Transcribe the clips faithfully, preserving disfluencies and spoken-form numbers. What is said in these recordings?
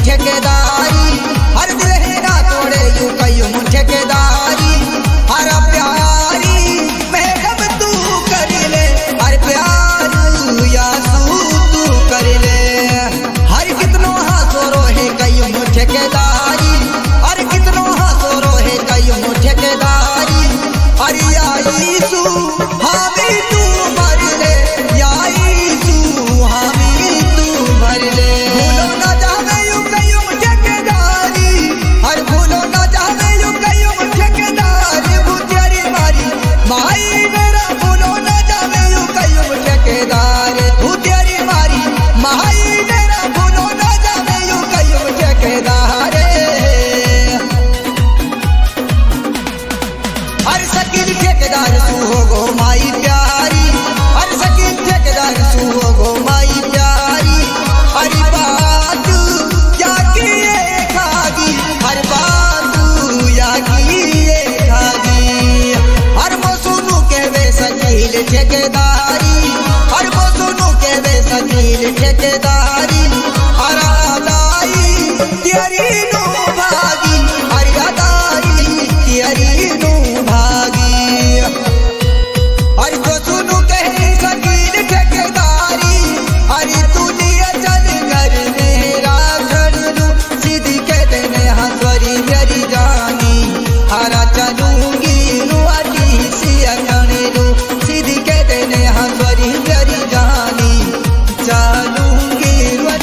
ठेकेदारी हर दिल है ना तोड़े यू कयूं ठेकेदारी हर प्यारी महकम तू कर ले हर प्यार यासू तू कर ले हर कितनो हाथों रोहे कयूं ठेकेदारी हर कितनो हाथों रोहे कयूं ठेकेदारी अरे यीशु हामी तू भर ले यीशु हामी तू भर ले भूलो ना जावे यू कयूं ठेकेदारी हर भूलो ना जावे यू कयूं ठेकेदारी बुतेरी मारी माई मेरा भूलो ना जावे यू कयूं ठेकेदार बुतेरी मारी माई मेरा भूलो ना जावे यू कयूं ठेकेदार हर सकील ठेकेदार तू हो गो माई प्यारी हर सकील ठेकेदार तू हो गो माई प्यारी हर बात या की ये खागी हर बात या की ये खागी हर मौसू के वे सकील ठेकेदारी हर मौसू के वे सकील ठेकेदारी हर अदाई तेरी नो भागी हर अदाई तेरी नो भागी हर को सुनू कहे सकील ठेकेदारी हरी दुनिया चल कर मेरा घर लू सीधी कह देने हंसवरी मेरी जानी हरा चलूंगी नू अटी सिया खाने लू सीधी कह देने हंसवरी मेरी जानी चलूंगी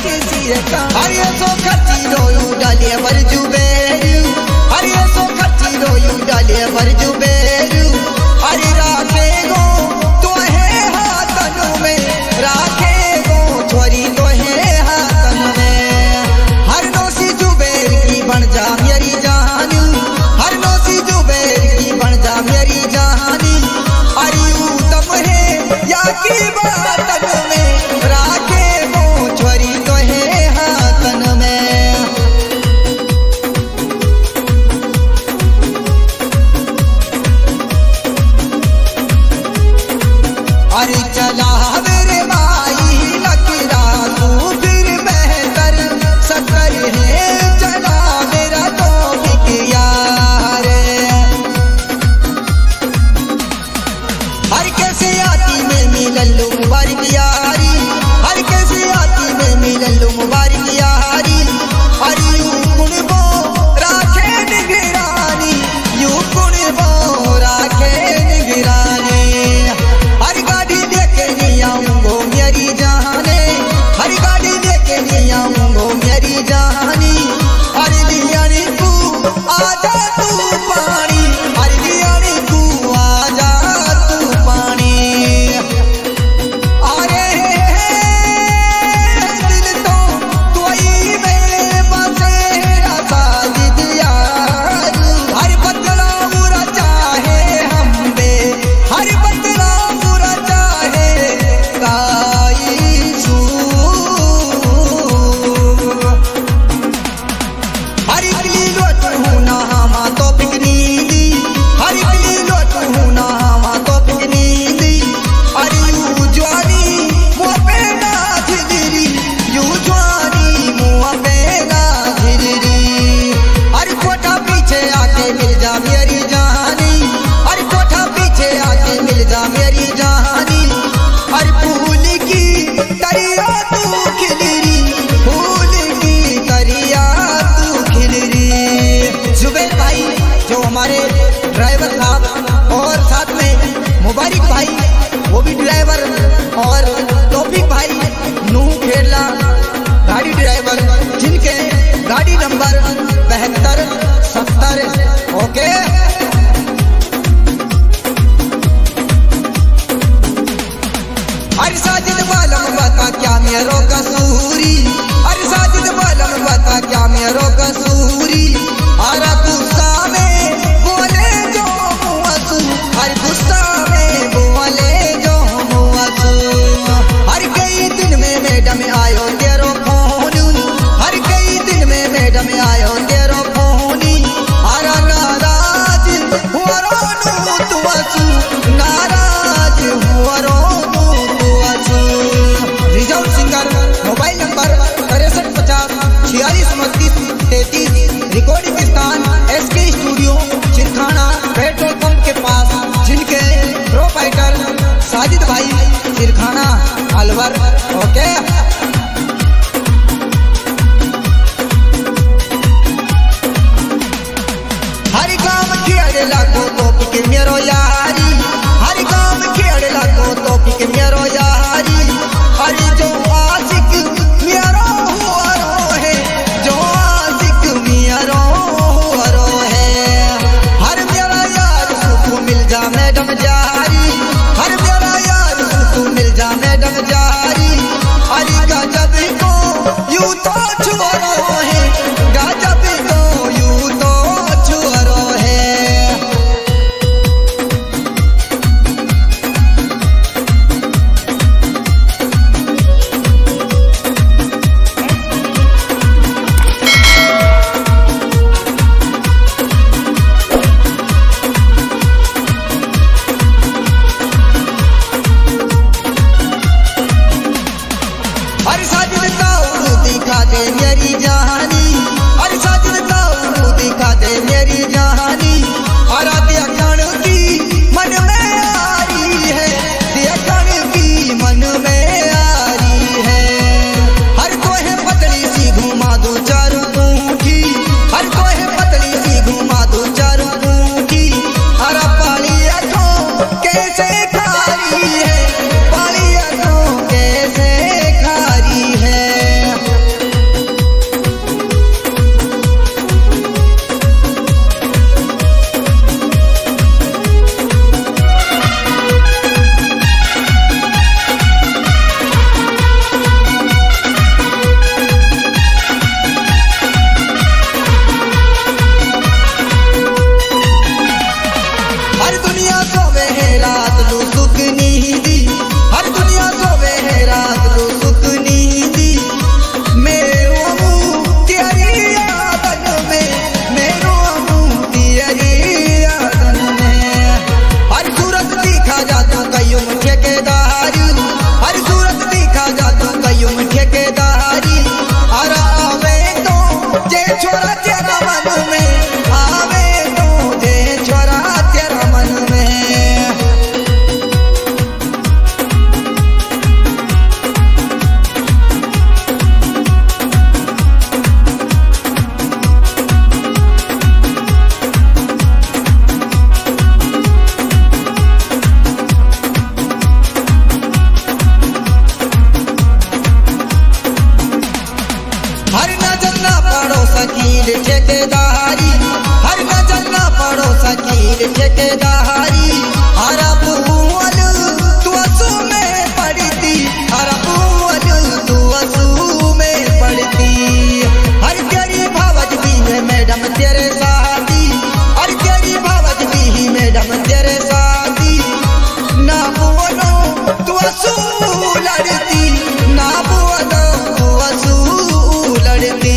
सकील ठेकेदारी हर नजर ना पड़ो सकील ठेकेदारी हर पुअल तू असू में पड़ती हर पुअल तू असू में पड़ती हर तेरी भावज भी है मैडम तेरे साथी हर तेरी भावज भी ही मैडम तेरे साथी ना बोलो तू असू लड़ती ना बोलो तू असू लड़ती।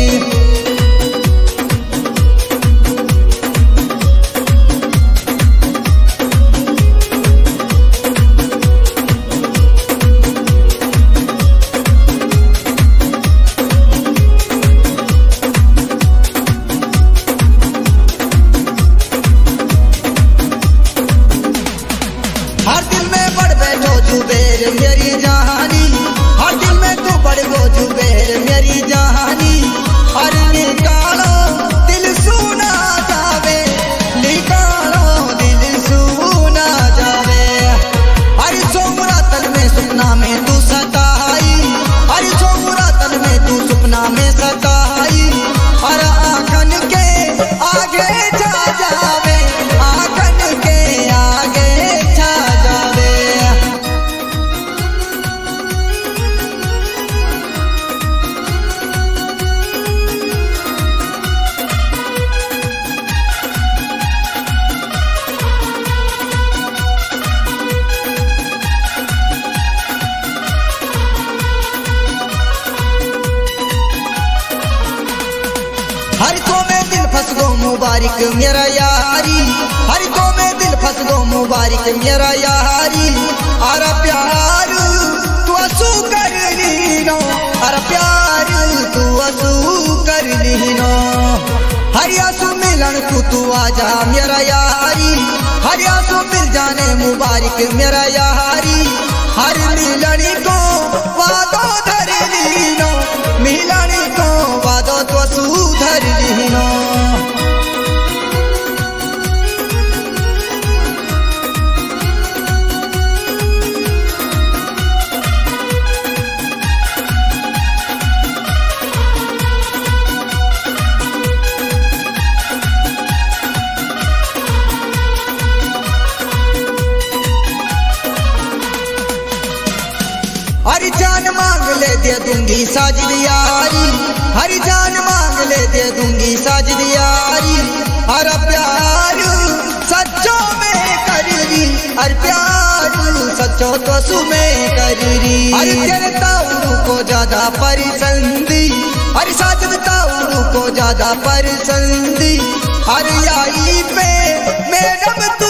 हर दिल में बढ़ बैठो जुबेर मेरी जहानी हर दिल में तू बढ़ गो जुबेर मेरी जहानी हर निकालो दिल सुना जावे निकालो दिल सुना जावे हर सोमरातन में सपना में तू सताई हर सोमरातन में तू सपना में सताई हर आंखन के आगे जा जावे आंखन के आगे छा जावे। हर को में दिल फंस गो मुबारक मेरा यारी हर को में दिल फंस गो मुबारक मेरा यारी अरे प्यार तू असू कर लीनो अरे प्यार तू असू कर लीनो हर आंसू मिलन को तू आजा मेरा यारी हर आंसू मिल जाने मुबारक मेरा यारी हर मिलन को वादो धर लीनो मिलन को वादो तो सुधर लीनो। हरी जान मांग ले दे दूंगी साजिद यारी हरी जान मांग ले दे दूंगी साजिद यारी हर प्यार सच्चो में करी हर प्यार सच्चो तो सुमें करी हर तेरे ताऊ को ज्यादा परिसंदी हर साजिद ताऊ को ज्यादा परिसंदी हर आई पे मैडम तू